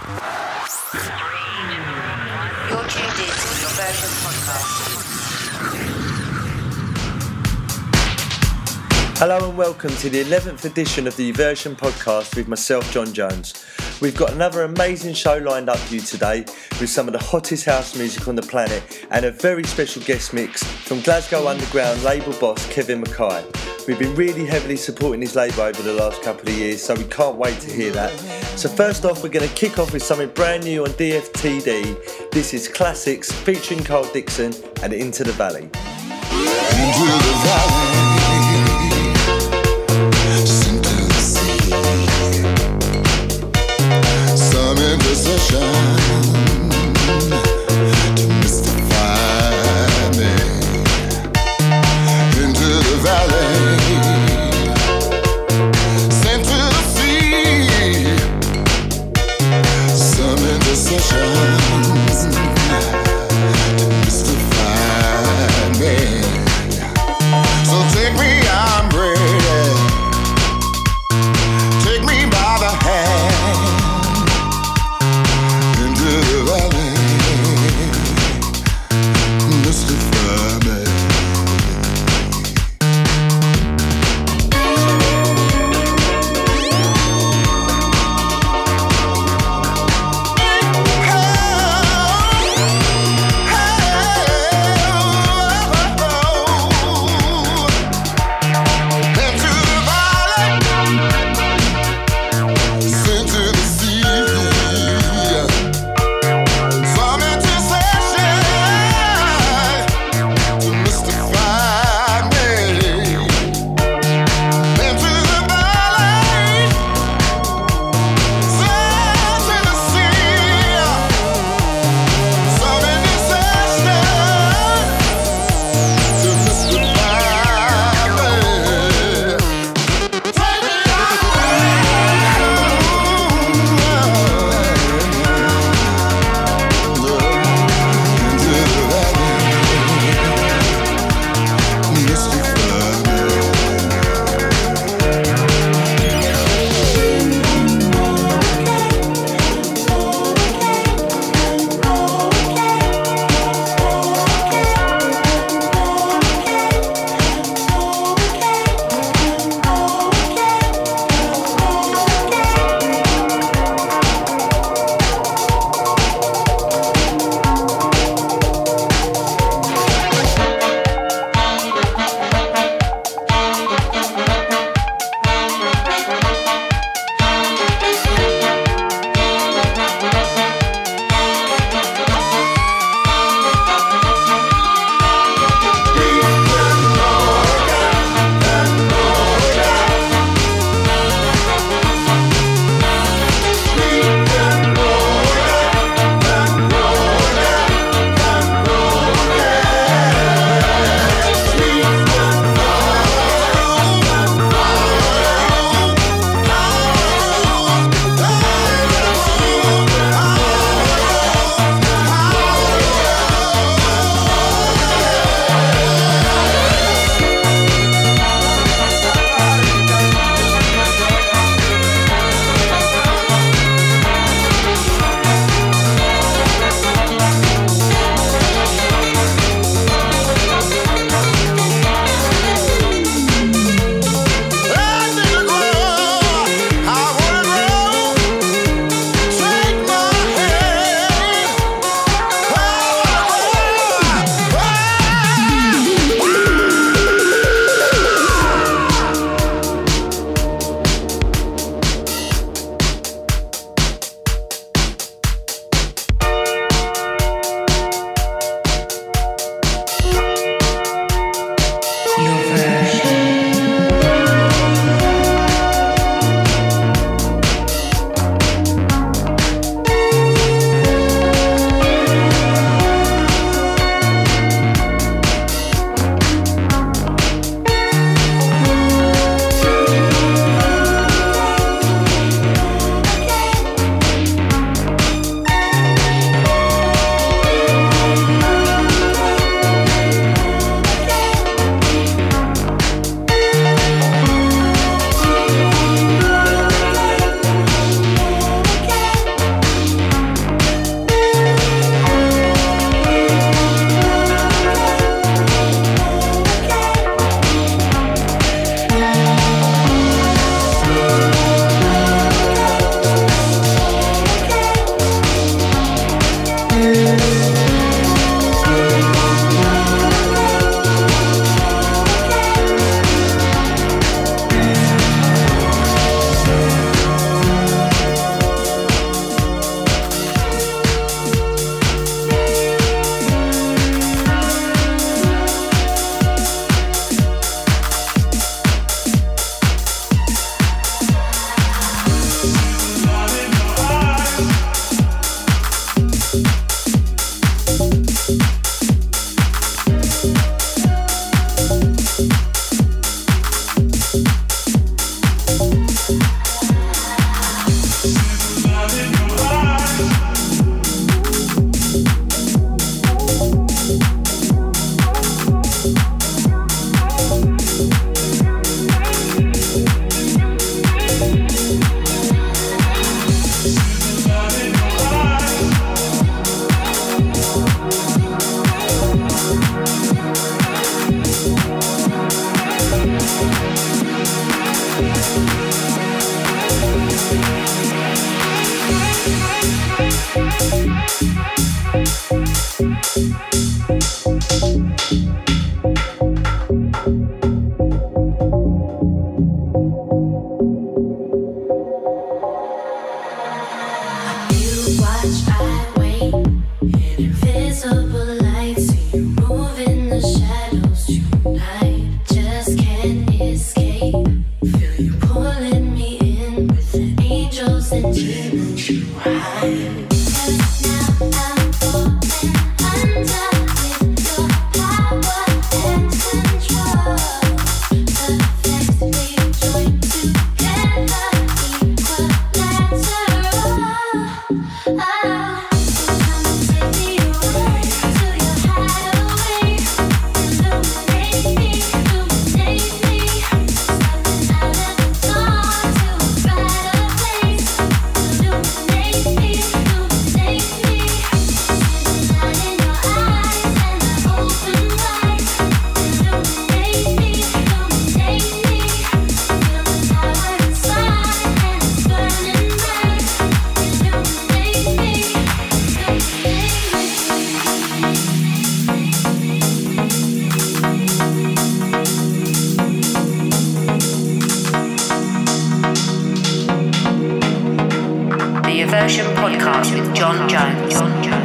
You're tuned in to your Version podcast. Hello and welcome to the 11th edition of the Version podcast with myself, John Jones. We've got another amazing show lined up for you today with some of the hottest house music on the planet and a very special guest mix from Glasgow Underground label boss Kevin Mackay. We've been really heavily supporting his label over the last couple of years, so we can't wait to hear that. So first off, we're going to kick off with something brand new on DFTD. This is Classics featuring Carl Dixon and Into the Valley. Into the valley. Indecision to mystify me. Into the valley, sent to the sea. Some indecisions to mystify me. So take me, I'm ready. Take me by the hand. Version Podcast with John Jones.